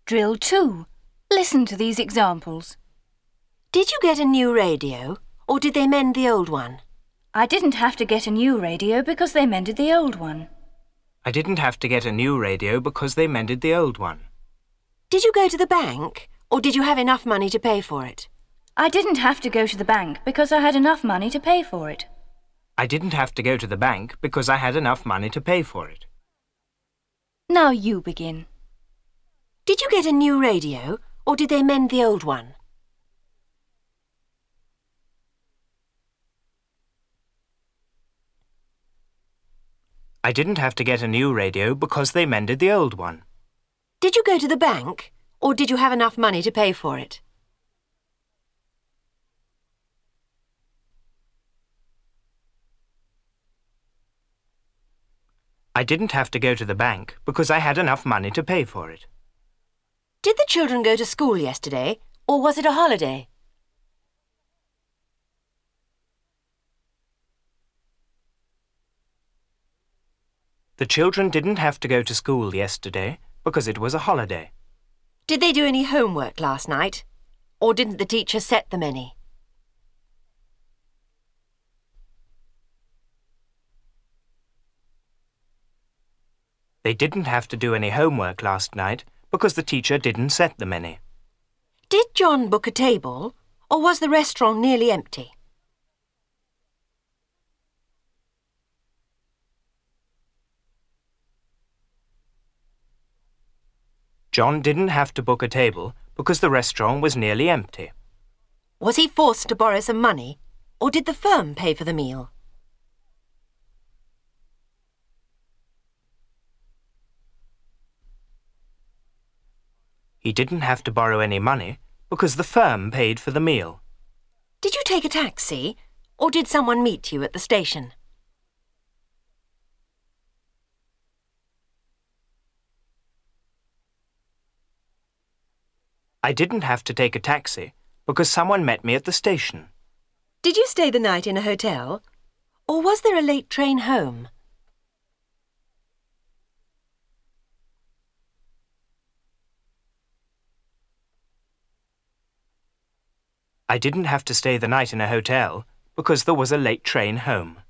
Drill 2. Listen to these examples. Did you get a new radio, or did they mend the old one? I didn't have to get a new radio because they mended the old one. I didn't have to get a new radio because they mended the old one. Did you go to the bank, or did you have enough money to pay for it? I didn't have to go to the bank because I had enough money to pay for it. I didn't have to go to the bank because I had enough money to pay for it. Now you begin. Did you get a new radio, or did they mend the old one? I didn't have to get a new radio because they mended the old one. Did you go to the bank, or did you have enough money to pay for it? I didn't have to go to the bank because I had enough money to pay for it. Did the children go to school yesterday, or was it a holiday? The children didn't have to go to school yesterday because it was a holiday. Did they do any homework last night, or didn't the teacher set them any? They didn't have to do any homework last night because the teacher didn't set them any. Did John book a table, or was the restaurant nearly empty? John didn't have to book a table because the restaurant was nearly empty. Was he forced to borrow some money, or did the firm pay for the meal? He didn't have to borrow any money because the firm paid for the meal. Did you take a taxi, or did someone meet you at the station? I didn't have to take a taxi because someone met me at the station. Did you stay the night in a hotel, or was there a late train home? I didn't have to stay the night in a hotel because there was a late train home.